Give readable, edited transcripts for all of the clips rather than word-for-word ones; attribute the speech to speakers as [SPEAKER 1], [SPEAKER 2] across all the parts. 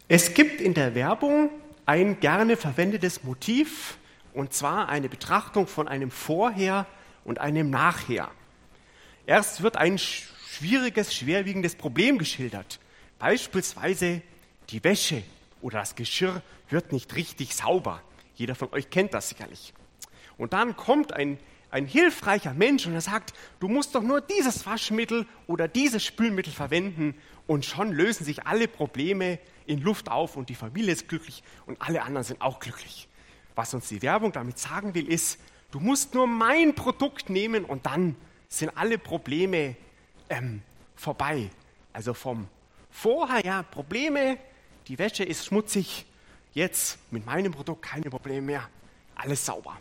[SPEAKER 1] Es gibt in der Werbung ein gerne verwendetes Motiv, und zwar eine Betrachtung von einem Vorher und einem Nachher. Erst wird ein schwieriges, schwerwiegendes Problem geschildert. Beispielsweise die Wäsche oder das Geschirr wird nicht richtig sauber. Jeder von euch kennt das sicherlich. Und dann kommt ein hilfreicher Mensch und er sagt, du musst doch nur dieses Waschmittel oder dieses Spülmittel verwenden und schon lösen sich alle Probleme in Luft auf und die Familie ist glücklich und alle anderen sind auch glücklich. Was uns die Werbung damit sagen will, ist, du musst nur mein Produkt nehmen und dann sind alle Probleme vorbei. Also vom Vorher, ja, Probleme, die Wäsche ist schmutzig, jetzt mit meinem Produkt keine Probleme mehr, alles sauber.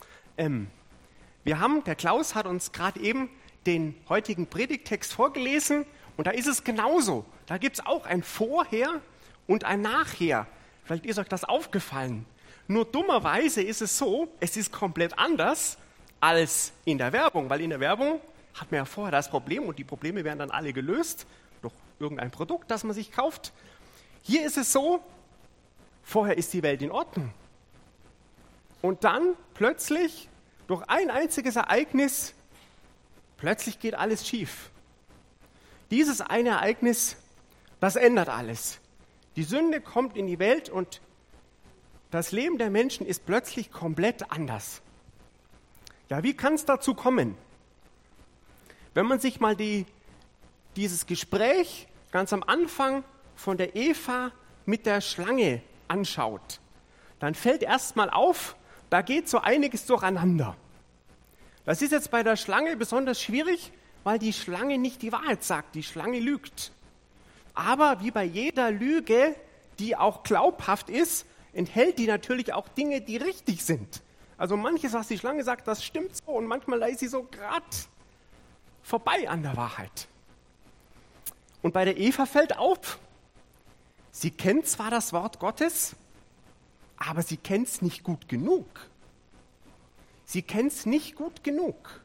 [SPEAKER 1] Der Klaus hat uns gerade eben den heutigen Predigttext vorgelesen und da ist es genauso. Da gibt es auch ein Vorher und ein Nachher. Vielleicht ist euch das aufgefallen. Nur dummerweise ist es so, es ist komplett anders als in der Werbung, weil in der Werbung hat man ja vorher das Problem und die Probleme werden dann alle gelöst durch irgendein Produkt, das man sich kauft. Hier ist es so, vorher ist die Welt in Ordnung. Und dann plötzlich, durch ein einziges Ereignis, plötzlich geht alles schief. Dieses eine Ereignis, das ändert alles. Die Sünde kommt in die Welt und das Leben der Menschen ist plötzlich komplett anders. Ja, wie kann es dazu kommen? Wenn man sich mal dieses Gespräch ganz am Anfang von der Eva mit der Schlange anschaut, dann fällt erstmal auf, da geht so einiges durcheinander. Das ist jetzt bei der Schlange besonders schwierig, weil die Schlange nicht die Wahrheit sagt, die Schlange lügt. Aber wie bei jeder Lüge, die auch glaubhaft ist, enthält die natürlich auch Dinge, die richtig sind. Also manches, was die Schlange sagt, das stimmt so und manchmal ist sie so gerade vorbei an der Wahrheit. Und bei der Eva fällt auf, sie kennt zwar das Wort Gottes, aber sie kennt es nicht gut genug. Sie kennt es nicht gut genug.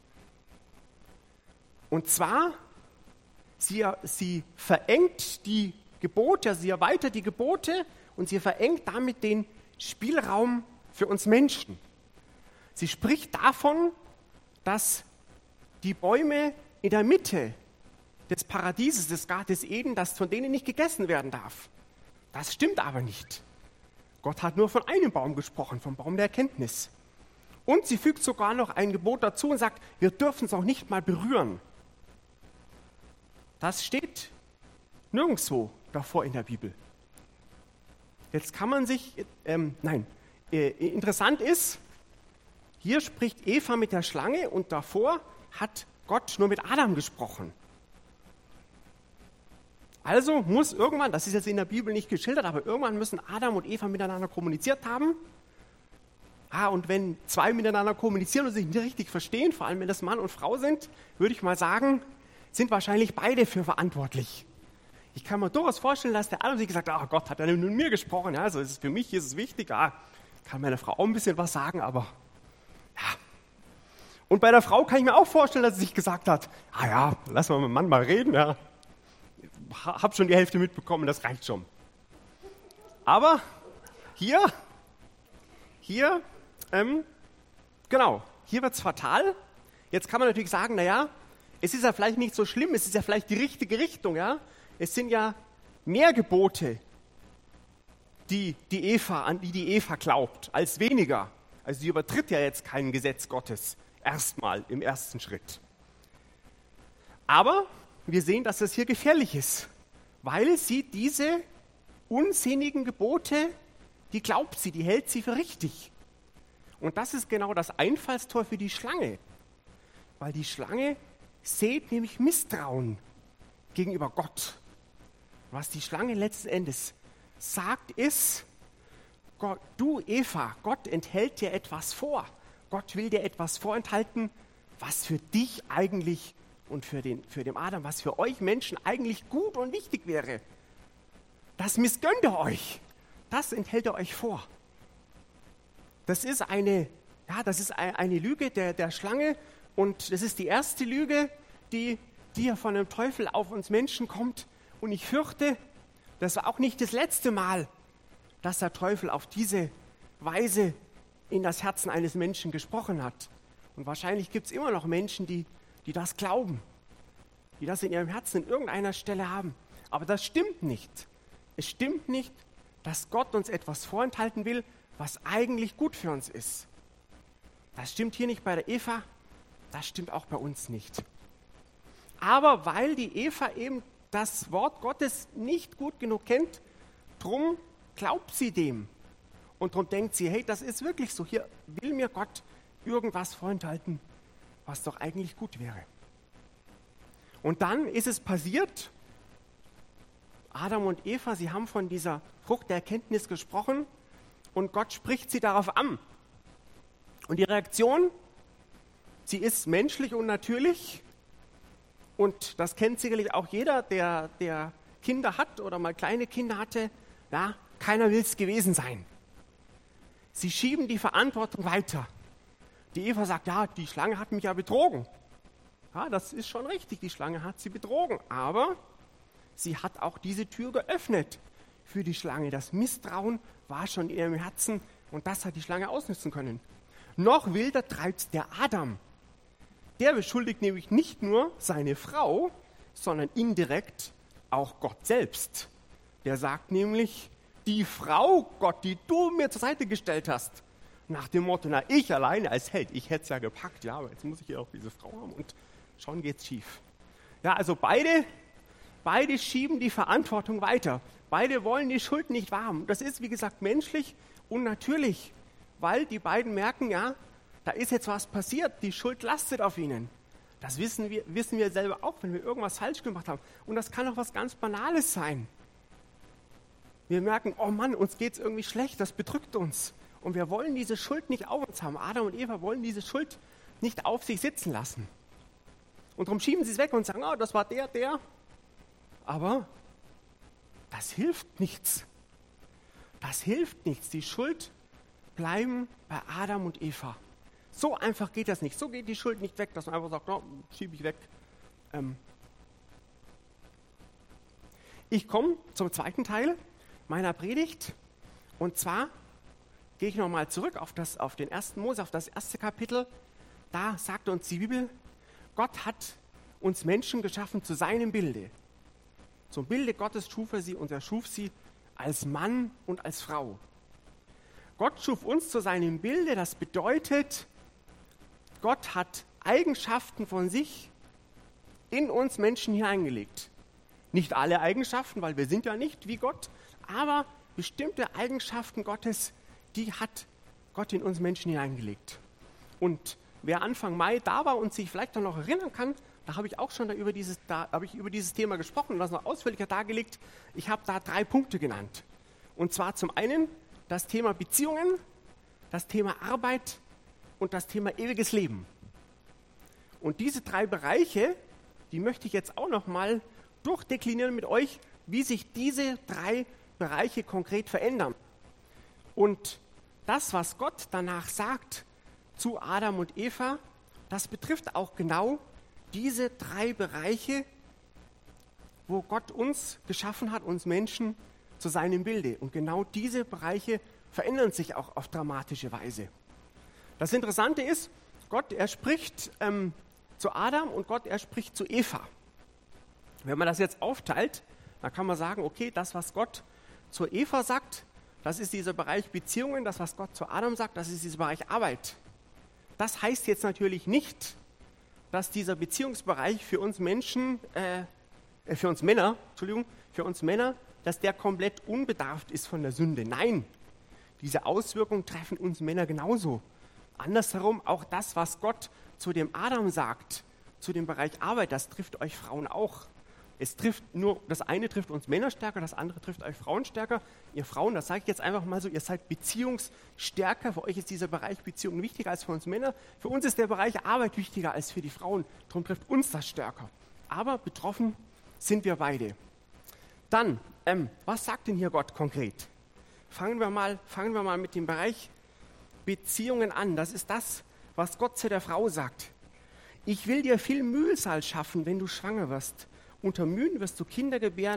[SPEAKER 1] Und zwar, sie verengt die Gebote, sie erweitert die Gebote und sie verengt damit den Spielraum für uns Menschen. Sie spricht davon, dass die Bäume in der Mitte des Paradieses, des Gartens Eden, dass von denen nicht gegessen werden darf. Das stimmt aber nicht. Gott hat nur von einem Baum gesprochen, vom Baum der Erkenntnis. Und sie fügt sogar noch ein Gebot dazu und sagt, wir dürfen es auch nicht mal berühren. Das steht nirgendwo davor in der Bibel. Jetzt kann man sich, interessant ist, hier spricht Eva mit der Schlange und davor hat Gott nur mit Adam gesprochen. Also muss irgendwann, das ist jetzt in der Bibel nicht geschildert, aber irgendwann müssen Adam und Eva miteinander kommuniziert haben. Und wenn zwei miteinander kommunizieren und sich nicht richtig verstehen, vor allem wenn das Mann und Frau sind, würde ich mal sagen, sind wahrscheinlich beide für verantwortlich. Ich kann mir durchaus vorstellen, dass der Adam sich gesagt hat, Gott hat ja nur mit mir gesprochen, ja, also für mich ist es wichtig, kann meine Frau auch ein bisschen was sagen, aber ja. Und bei der Frau kann ich mir auch vorstellen, dass sie sich gesagt hat, lass mal mit dem Mann mal reden, ja. Hab schon die Hälfte mitbekommen, das reicht schon. Aber hier wird es fatal. Jetzt kann man natürlich sagen, es ist ja vielleicht nicht so schlimm, es ist ja vielleicht die richtige Richtung, ja. Es sind ja mehr Gebote, an die die Eva glaubt, als weniger. Also sie übertritt ja jetzt kein Gesetz Gottes, erstmal im ersten Schritt. Aber wir sehen, dass das hier gefährlich ist, weil sie diese unsinnigen Gebote, die glaubt sie, die hält sie für richtig. Und das ist genau das Einfallstor für die Schlange, weil die Schlange sät nämlich Misstrauen gegenüber Gott. Was die Schlange letzten Endes sagt ist, du Eva, Gott enthält dir etwas vor. Gott will dir etwas vorenthalten, was für dich eigentlich und für den Adam, was für euch Menschen eigentlich gut und wichtig wäre. Das missgönnt er euch. Das enthält er euch vor. Das ist eine Lüge der Schlange und das ist die erste Lüge, die von dem Teufel auf uns Menschen kommt. Und ich fürchte, Das war auch nicht das letzte Mal, dass der Teufel auf diese Weise in das Herzen eines Menschen gesprochen hat. Und wahrscheinlich gibt es immer noch Menschen, die das glauben, die das in ihrem Herzen in irgendeiner Stelle haben. Aber das stimmt nicht. Es stimmt nicht, dass Gott uns etwas vorenthalten will, was eigentlich gut für uns ist. Das stimmt hier nicht bei der Eva, das stimmt auch bei uns nicht. Aber weil die Eva eben das Wort Gottes nicht gut genug kennt, drum glaubt sie dem. Und darum denkt sie, hey, das ist wirklich so, hier will mir Gott irgendwas vorenthalten, was doch eigentlich gut wäre. Und dann ist es passiert, Adam und Eva, sie haben von dieser Frucht der Erkenntnis gesprochen und Gott spricht sie darauf an. Und die Reaktion, sie ist menschlich und natürlich und das kennt sicherlich auch jeder, der Kinder hat oder mal kleine Kinder hatte, ja, keiner will es gewesen sein. Sie schieben die Verantwortung weiter. Die Eva sagt, ja, die Schlange hat mich ja betrogen. Ja, das ist schon richtig, die Schlange hat sie betrogen. Aber sie hat auch diese Tür geöffnet für die Schlange. Das Misstrauen war schon in ihrem Herzen und das hat die Schlange ausnutzen können. Noch wilder treibt der Adam. Der beschuldigt nämlich nicht nur seine Frau, sondern indirekt auch Gott selbst. Der sagt nämlich, die Frau, Gott, die du mir zur Seite gestellt hast, nach dem Motto, na, ich alleine als Held, ich hätte es ja gepackt, ja, aber jetzt muss ich ja auch diese Frau haben und schon geht's schief. Ja, also beide schieben die Verantwortung weiter. Beide wollen die Schuld nicht wahrhaben. Das ist, wie gesagt, menschlich und natürlich, weil die beiden merken, ja, da ist jetzt was passiert, die Schuld lastet auf ihnen. Das wissen wir selber auch, wenn wir irgendwas falsch gemacht haben. Und das kann auch was ganz Banales sein. Wir merken, oh Mann, uns geht es irgendwie schlecht, das bedrückt uns. Und wir wollen diese Schuld nicht auf uns haben. Adam und Eva wollen diese Schuld nicht auf sich sitzen lassen. Und darum schieben sie es weg und sagen, oh, das war der. Aber das hilft nichts. Das hilft nichts. Die Schuld bleiben bei Adam und Eva. So einfach geht das nicht. So geht die Schuld nicht weg, dass man einfach sagt, oh, schiebe ich weg. Ich komme zum zweiten Teil meiner Predigt. Und zwar gehe ich nochmal zurück auf den 1. Mose, auf das erste Kapitel. Da sagt uns die Bibel, Gott hat uns Menschen geschaffen zu seinem Bilde. Zum Bilde Gottes schuf er sie und er schuf sie als Mann und als Frau. Gott schuf uns zu seinem Bilde, das bedeutet, Gott hat Eigenschaften von sich in uns Menschen hineingelegt. Nicht alle Eigenschaften, weil wir sind ja nicht wie Gott, aber bestimmte Eigenschaften Gottes, die hat Gott in uns Menschen hineingelegt. Und wer Anfang Mai da war und sich vielleicht noch erinnern kann, da habe ich auch schon über dieses Thema gesprochen und das noch ausführlicher dargelegt. Ich habe da 3 Punkte genannt. Und zwar zum einen das Thema Beziehungen, das Thema Arbeit und das Thema ewiges Leben. Und diese 3 Bereiche, die möchte ich jetzt auch noch mal durchdeklinieren mit euch, wie sich diese 3 Bereiche konkret verändern. Und das, was Gott danach sagt zu Adam und Eva, das betrifft auch genau diese 3 Bereiche, wo Gott uns geschaffen hat, uns Menschen zu seinem Bilde. Und genau diese Bereiche verändern sich auch auf dramatische Weise. Das Interessante ist, Gott, er spricht zu Adam und Gott, er spricht zu Eva. Wenn man das jetzt aufteilt, dann kann man sagen, okay, das, was Gott zu Eva sagt, das ist dieser Bereich Beziehungen, das, was Gott zu Adam sagt, das ist dieser Bereich Arbeit. Das heißt jetzt natürlich nicht, dass dieser Beziehungsbereich für uns Männer, dass der komplett unbedarft ist von der Sünde. Nein, diese Auswirkungen treffen uns Männer genauso. Andersherum, auch das, was Gott zu dem Adam sagt, zu dem Bereich Arbeit, das trifft euch Frauen auch. Das eine trifft uns Männer stärker, das andere trifft euch Frauen stärker. Ihr Frauen, das sage ich jetzt einfach mal so, ihr seid beziehungsstärker. Für euch ist dieser Bereich Beziehung wichtiger als für uns Männer. Für uns ist der Bereich Arbeit wichtiger als für die Frauen. Darum trifft uns das stärker. Aber betroffen sind wir beide. Dann, was sagt denn hier Gott konkret? Fangen wir mal mit dem Bereich Beziehungen an. Das ist das, was Gott zu der Frau sagt. Ich will dir viel Mühsal schaffen, wenn du schwanger wirst. Unter Mühen wirst du Kinder gebären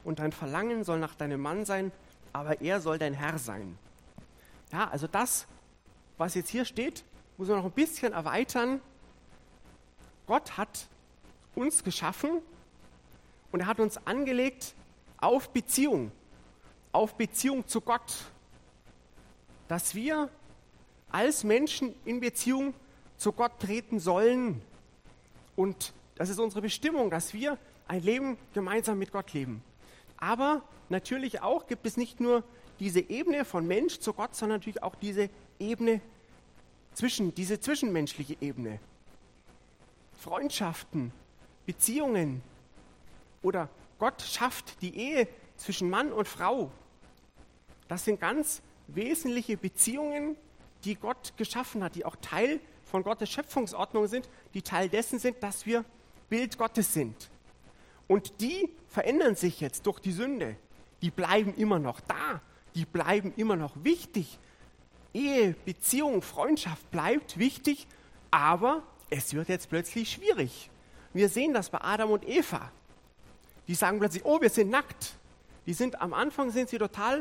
[SPEAKER 1] und dein Verlangen soll nach deinem Mann sein, aber er soll dein Herr sein. Ja, also das, was jetzt hier steht, muss man noch ein bisschen erweitern. Gott hat uns geschaffen und er hat uns angelegt auf Beziehung zu Gott, dass wir als Menschen in Beziehung zu Gott treten sollen. Und das ist unsere Bestimmung, dass wir ein Leben gemeinsam mit Gott leben. Aber natürlich auch gibt es nicht nur diese Ebene von Mensch zu Gott, sondern natürlich auch diese Ebene diese zwischenmenschliche Ebene. Freundschaften, Beziehungen oder Gott schafft die Ehe zwischen Mann und Frau. Das sind ganz wesentliche Beziehungen, die Gott geschaffen hat, die auch Teil von Gottes Schöpfungsordnung sind, die Teil dessen sind, dass wir Bild Gottes sind. Und die verändern sich jetzt durch die Sünde. Die bleiben immer noch da, die bleiben immer noch wichtig. Ehe, Beziehung, Freundschaft bleibt wichtig, aber es wird jetzt plötzlich schwierig. Wir sehen das bei Adam und Eva. Die sagen plötzlich, oh, wir sind nackt. Am Anfang sind sie total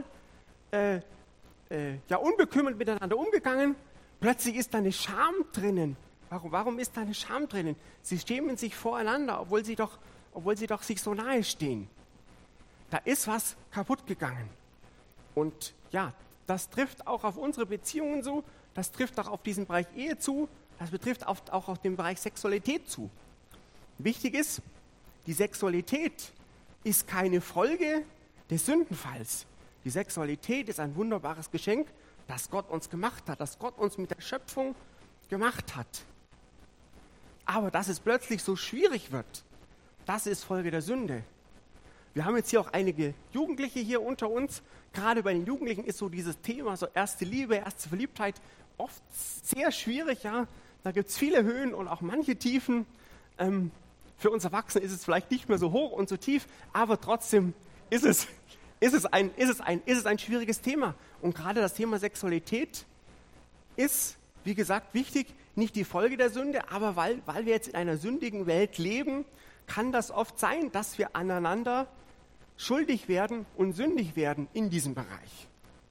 [SPEAKER 1] unbekümmert miteinander umgegangen. Plötzlich ist da eine Scham drinnen. Warum ist da eine Scham drinnen? Sie schämen sich voreinander, obwohl sie doch sich so nahe stehen. Da ist was kaputt gegangen. Und ja, das trifft auch auf unsere Beziehungen zu, das trifft auch auf diesen Bereich Ehe zu, das betrifft auch auf den Bereich Sexualität zu. Wichtig ist, die Sexualität ist keine Folge des Sündenfalls. Die Sexualität ist ein wunderbares Geschenk, das Gott uns gemacht hat, das Gott uns mit der Schöpfung gemacht hat. Aber dass es plötzlich so schwierig wird, das ist Folge der Sünde. Wir haben jetzt hier auch einige Jugendliche hier unter uns. Gerade bei den Jugendlichen ist so dieses Thema, so erste Liebe, erste Verliebtheit, oft sehr schwierig. Ja? Da gibt es viele Höhen und auch manche Tiefen. Für uns Erwachsene ist es vielleicht nicht mehr so hoch und so tief, aber trotzdem ist es ein schwieriges Thema. Und gerade das Thema Sexualität ist, wie gesagt, wichtig, nicht die Folge der Sünde, aber weil wir jetzt in einer sündigen Welt leben, kann das oft sein, dass wir aneinander schuldig werden und sündig werden in diesem Bereich.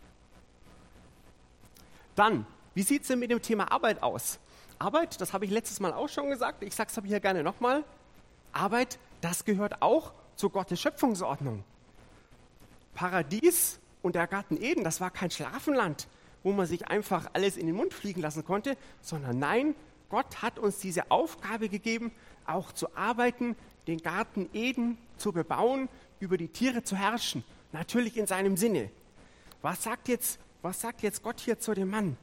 [SPEAKER 1] Dann, wie sieht es denn mit dem Thema Arbeit aus? Arbeit, das habe ich letztes Mal auch schon gesagt, ich sage es aber hier gerne nochmal. Arbeit, das gehört auch zu Gottes Schöpfungsordnung. Paradies und der Garten Eden, das war kein Schlafenland, wo man sich einfach alles in den Mund fliegen lassen konnte, sondern nein, Gott hat uns diese Aufgabe gegeben, auch zu arbeiten, den Garten Eden zu bebauen, über die Tiere zu herrschen, natürlich in seinem Sinne. Was sagt jetzt Gott hier zu dem Mann?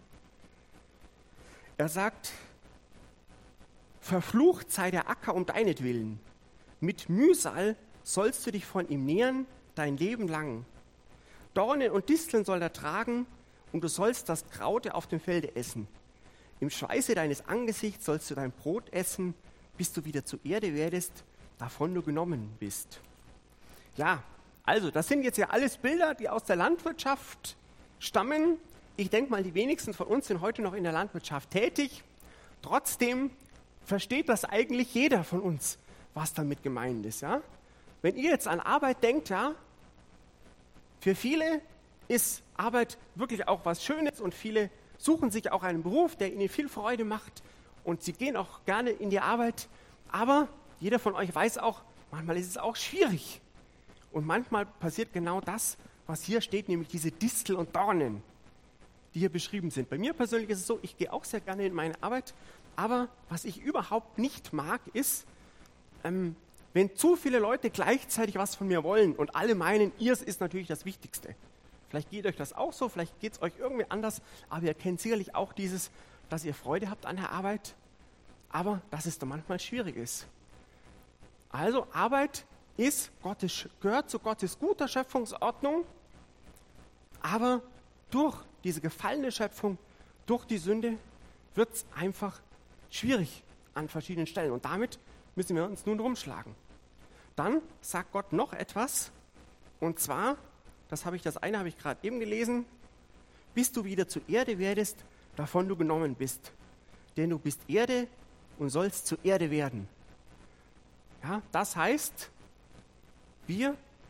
[SPEAKER 1] Er sagt, verflucht sei der Acker um deinetwillen. Mit Mühsal sollst du dich von ihm nähren, dein Leben lang. Dornen und Disteln soll er tragen, und du sollst das Kraute auf dem Felde essen. Im Schweiße deines Angesichts sollst du dein Brot essen, bis du wieder zur Erde werdest, davon du genommen bist. Ja, also das sind jetzt ja alles Bilder, die aus der Landwirtschaft stammen. Ich denke mal, die wenigsten von uns sind heute noch in der Landwirtschaft tätig. Trotzdem versteht das eigentlich jeder von uns, was damit gemeint ist. Ja? Wenn ihr jetzt an Arbeit denkt, ja, für viele ist Arbeit wirklich auch was Schönes und viele suchen sich auch einen Beruf, der ihnen viel Freude macht und sie gehen auch gerne in die Arbeit. Aber jeder von euch weiß auch, manchmal ist es auch schwierig. Und manchmal passiert genau das, was hier steht, nämlich diese Distel und Dornen, die hier beschrieben sind. Bei mir persönlich ist es so, ich gehe auch sehr gerne in meine Arbeit, aber was ich überhaupt nicht mag, ist, wenn zu viele Leute gleichzeitig was von mir wollen und alle meinen, ihrs ist natürlich das Wichtigste. Vielleicht geht euch das auch so, vielleicht geht es euch irgendwie anders, aber ihr kennt sicherlich auch dieses, dass ihr Freude habt an der Arbeit, aber dass es da manchmal schwierig ist. Also Arbeit gehört zu Gottes guter Schöpfungsordnung, aber durch diese gefallene Schöpfung, durch die Sünde, wird es einfach schwierig an verschiedenen Stellen. Und damit müssen wir uns nun rumschlagen. Dann sagt Gott noch etwas, und zwar, das habe ich gerade eben gelesen, bis du wieder zur Erde werdest, davon du genommen bist. Denn du bist Erde und sollst zur Erde werden. Ja, das heißt, wir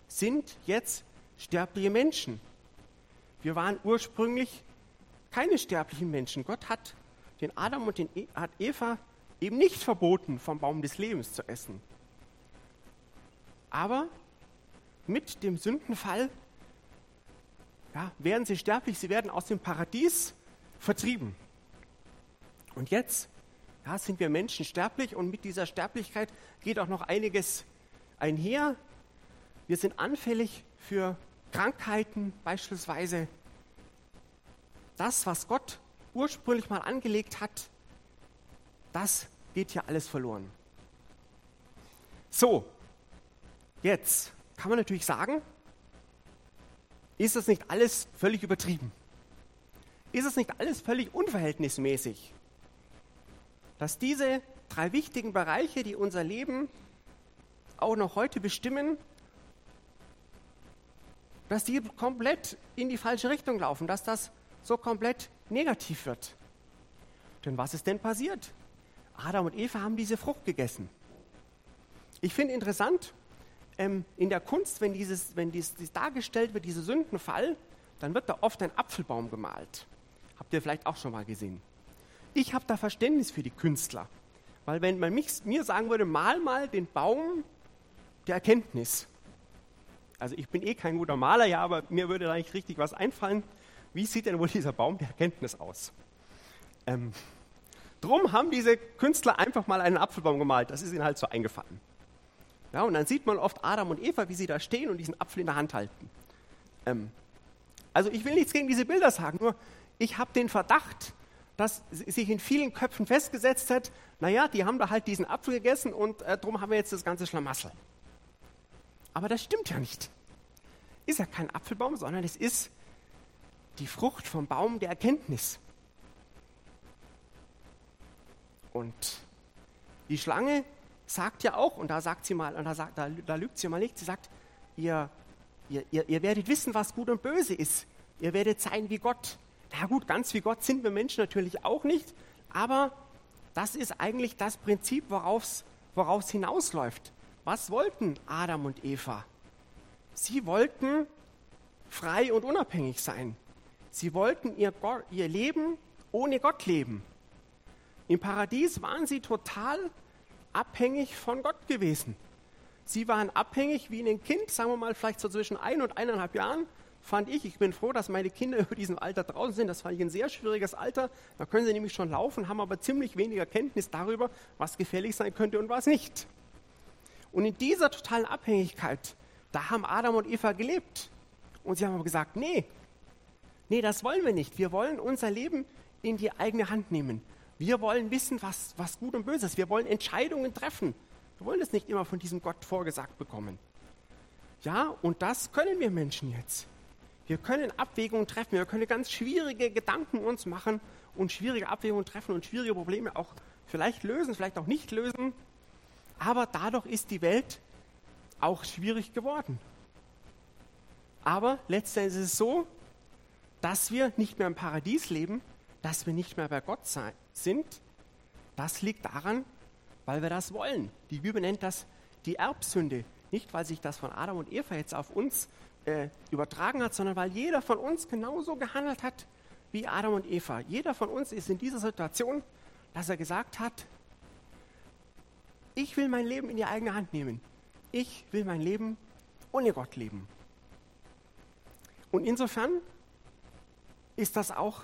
[SPEAKER 1] sind jetzt sterbliche Menschen. Wir waren ursprünglich keine sterblichen Menschen. Gott hat den Adam und hat Eva eben nicht verboten, vom Baum des Lebens zu essen. Aber mit dem Sündenfall werden sie sterblich, sie werden aus dem Paradies vertrieben. Und jetzt sind wir Menschen sterblich und mit dieser Sterblichkeit geht auch noch einiges einher. Wir sind anfällig für Krankheiten beispielsweise. Das, was Gott ursprünglich mal angelegt hat, das geht hier alles verloren. So, jetzt kann man natürlich sagen, ist das nicht alles völlig übertrieben? Ist es nicht alles völlig unverhältnismäßig? Dass diese 3 wichtigen Bereiche, die unser Leben auch noch heute bestimmen, dass die komplett in die falsche Richtung laufen, dass das so komplett negativ wird. Denn was ist denn passiert? Adam und Eva haben diese Frucht gegessen. Ich finde interessant, in der Kunst, wenn dies dargestellt wird, dieser Sündenfall, dann wird da oft ein Apfelbaum gemalt. Habt ihr vielleicht auch schon mal gesehen. Ich habe da Verständnis für die Künstler. Weil wenn man mir sagen würde, mal den Baum der Erkenntnis. Also ich bin kein guter Maler, ja, aber mir würde da nicht richtig was einfallen. Wie sieht denn wohl dieser Baum der Erkenntnis aus? Drum haben diese Künstler einfach mal einen Apfelbaum gemalt. Das ist ihnen halt so eingefallen. Ja, und dann sieht man oft Adam und Eva, wie sie da stehen und diesen Apfel in der Hand halten. Also ich will nichts gegen diese Bilder sagen, nur ich habe den Verdacht, dass sich in vielen Köpfen festgesetzt hat, naja, die haben da halt diesen Apfel gegessen und drum haben wir jetzt das ganze Schlamassel. Aber das stimmt ja nicht. Ist ja kein Apfelbaum, sondern es ist die Frucht vom Baum der Erkenntnis. Und die Schlange sagt ja auch, und da sagt sie mal, und da lügt sie mal nicht, sie sagt, ihr werdet wissen, was gut und böse ist. Ihr werdet sein wie Gott. Na gut, ganz wie Gott sind wir Menschen natürlich auch nicht, aber das ist eigentlich das Prinzip, woraus hinausläuft. Was wollten Adam und Eva? Sie wollten frei und unabhängig sein. Sie wollten ihr Leben ohne Gott leben. Im Paradies waren sie total abhängig von Gott gewesen. Sie waren abhängig wie ein Kind, sagen wir mal vielleicht so zwischen 1 und 1,5 Jahren, fand ich. Ich bin froh, dass meine Kinder über diesem Alter draußen sind. Das fand ich ein sehr schwieriges Alter. Da können sie nämlich schon laufen, haben aber ziemlich weniger Kenntnis darüber, was gefährlich sein könnte und was nicht. Und in dieser totalen Abhängigkeit, da haben Adam und Eva gelebt. Und sie haben aber gesagt, nee, das wollen wir nicht. Wir wollen unser Leben in die eigene Hand nehmen. Wir wollen wissen, was gut und böse ist. Wir wollen Entscheidungen treffen. Wir wollen es nicht immer von diesem Gott vorgesagt bekommen. Ja, und das können wir Menschen jetzt. Wir können Abwägungen treffen. Wir können ganz schwierige Gedanken uns machen und schwierige Abwägungen treffen und schwierige Probleme auch vielleicht lösen, vielleicht auch nicht lösen. Aber dadurch ist die Welt auch schwierig geworden. Aber letztendlich ist es so, dass wir nicht mehr im Paradies leben, dass wir nicht mehr bei Gott sind. Das liegt daran, weil wir das wollen. Die Bibel nennt das die Erbsünde. Nicht, weil sich das von Adam und Eva jetzt auf uns übertragen hat, sondern weil jeder von uns genauso gehandelt hat wie Adam und Eva. Jeder von uns ist in dieser Situation, dass er gesagt hat, ich will mein Leben in die eigene Hand nehmen. Ich will mein Leben ohne Gott leben. Und insofern ist das auch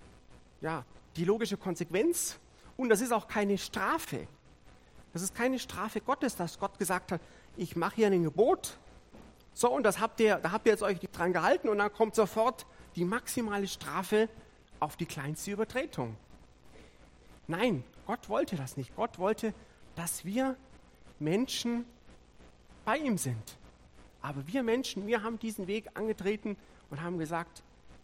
[SPEAKER 1] die logische Konsequenz und das ist auch keine Strafe. Das ist keine Strafe Gottes, dass Gott gesagt hat, ich mache hier ein Gebot, so und da habt ihr jetzt euch dran gehalten und dann kommt sofort die maximale Strafe auf die kleinste Übertretung. Nein, Gott wollte das nicht. Gott wollte, dass wir Menschen bei ihm sind. Aber wir Menschen, wir haben diesen Weg angetreten und haben gesagt,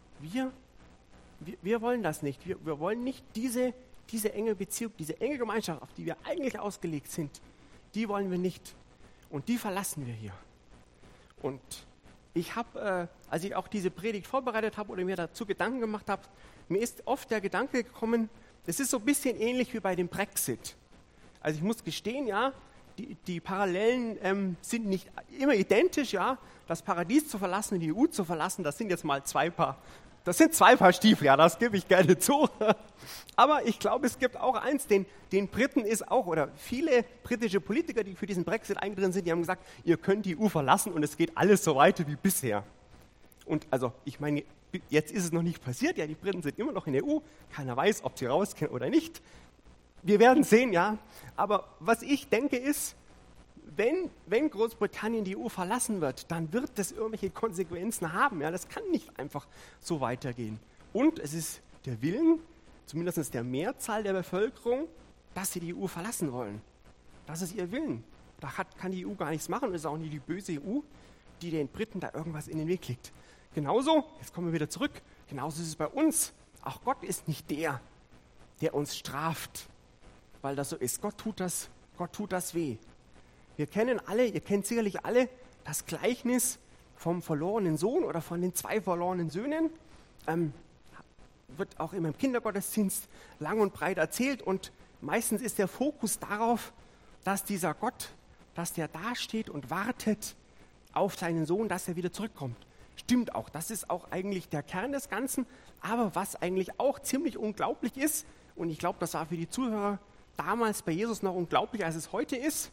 [SPEAKER 1] wir wollen das nicht. Wir wollen nicht diese enge Beziehung, diese enge Gemeinschaft, auf die wir eigentlich ausgelegt sind, die wollen wir nicht. Und die verlassen wir hier. Und ich habe, als ich auch diese Predigt vorbereitet habe oder mir dazu Gedanken gemacht habe, mir ist oft der Gedanke gekommen, es ist so ein bisschen ähnlich wie bei dem Brexit. Also ich muss gestehen, die Parallelen sind nicht immer identisch, ja. Das Paradies zu verlassen und die EU zu verlassen, das sind jetzt mal zwei Paar Stiefel, ja, das gebe ich gerne zu. Aber ich glaube, es gibt auch eins, den Briten ist auch, oder viele britische Politiker, die für diesen Brexit eingetreten sind, die haben gesagt, ihr könnt die EU verlassen und es geht alles so weiter wie bisher. Und also, ich meine, jetzt ist es noch nicht passiert, ja, die Briten sind immer noch in der EU, keiner weiß, ob sie rausgehen oder nicht. Wir werden sehen, ja. Aber was ich denke ist, wenn Großbritannien die EU verlassen wird, dann wird das irgendwelche Konsequenzen haben. Ja, das kann nicht einfach so weitergehen. Und es ist der Willen, zumindest der Mehrzahl der Bevölkerung, dass sie die EU verlassen wollen. Das ist ihr Willen. Da kann die EU gar nichts machen und es ist auch nicht die böse EU, die den Briten da irgendwas in den Weg legt. Genauso, jetzt kommen wir wieder zurück, genauso ist es bei uns. Auch Gott ist nicht der uns straft, weil das so ist. Gott tut das weh. Wir kennen alle, ihr kennt sicherlich alle das Gleichnis vom verlorenen Sohn oder von den 2 verlorenen Söhnen. Wird auch immer im Kindergottesdienst lang und breit erzählt und meistens ist der Fokus darauf, dass dieser Gott, dass der dasteht und wartet auf seinen Sohn, dass er wieder zurückkommt. Stimmt auch, das ist auch eigentlich der Kern des Ganzen, aber was eigentlich auch ziemlich unglaublich ist, und ich glaube, das war für die Zuhörer damals bei Jesus noch unglaublich, als es heute ist,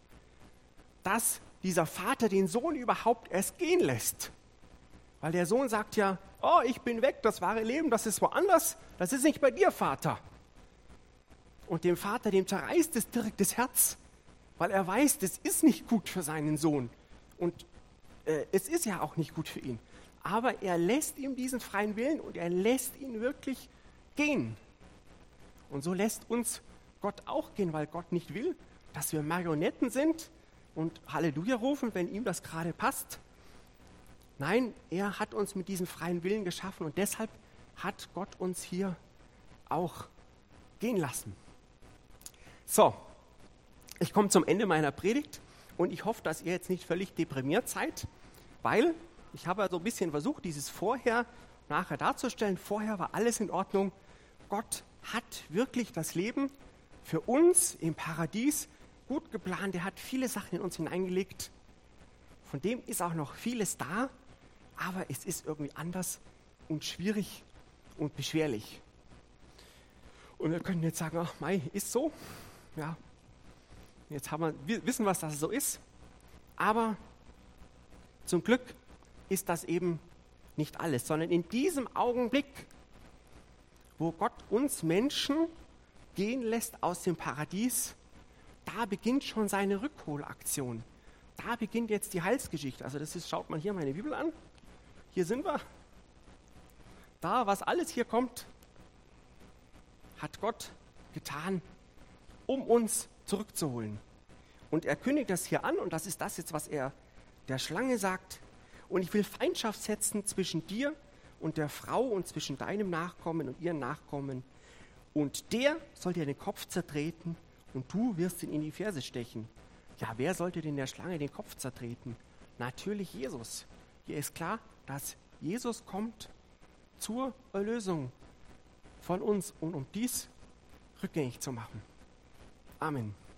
[SPEAKER 1] dass dieser Vater den Sohn überhaupt erst gehen lässt. Weil der Sohn sagt ja, oh, ich bin weg, das wahre Leben, das ist woanders, das ist nicht bei dir, Vater. Und dem Vater, dem zerreißt es direkt das Herz, weil er weiß, das ist nicht gut für seinen Sohn. Und es ist ja auch nicht gut für ihn. Aber er lässt ihm diesen freien Willen und er lässt ihn wirklich gehen. Und so lässt uns Gott auch gehen, weil Gott nicht will, dass wir Marionetten sind und Halleluja rufen, wenn ihm das gerade passt. Nein, er hat uns mit diesem freien Willen geschaffen und deshalb hat Gott uns hier auch gehen lassen. So, ich komme zum Ende meiner Predigt und ich hoffe, dass ihr jetzt nicht völlig deprimiert seid, weil ich habe so ein bisschen versucht, dieses Vorher, Nachher darzustellen. Vorher war alles in Ordnung. Gott hat wirklich das Leben für uns im Paradies gut geplant. Er hat viele Sachen in uns hineingelegt. Von dem ist auch noch vieles da, aber es ist irgendwie anders und schwierig und beschwerlich. Und wir können jetzt sagen, ach, Mai, ist so. Ja, jetzt wir wissen, was das so ist. Aber zum Glück ist das eben nicht alles, sondern in diesem Augenblick, wo Gott uns Menschen gehen lässt aus dem Paradies, da beginnt schon seine Rückholaktion. Da beginnt jetzt die Heilsgeschichte. Also das ist, schaut mal hier meine Bibel an. Hier sind wir. Da, was alles hier kommt, hat Gott getan, um uns zurückzuholen. Und er kündigt das hier an und das ist das jetzt, was er der Schlange sagt. Und ich will Feindschaft setzen zwischen dir und der Frau und zwischen deinem Nachkommen und ihren Nachkommen. Und der soll dir den Kopf zertreten und du wirst ihn in die Ferse stechen. Ja, wer sollte denn der Schlange den Kopf zertreten? Natürlich Jesus. Hier ist klar, dass Jesus kommt zur Erlösung von uns und um dies rückgängig zu machen. Amen.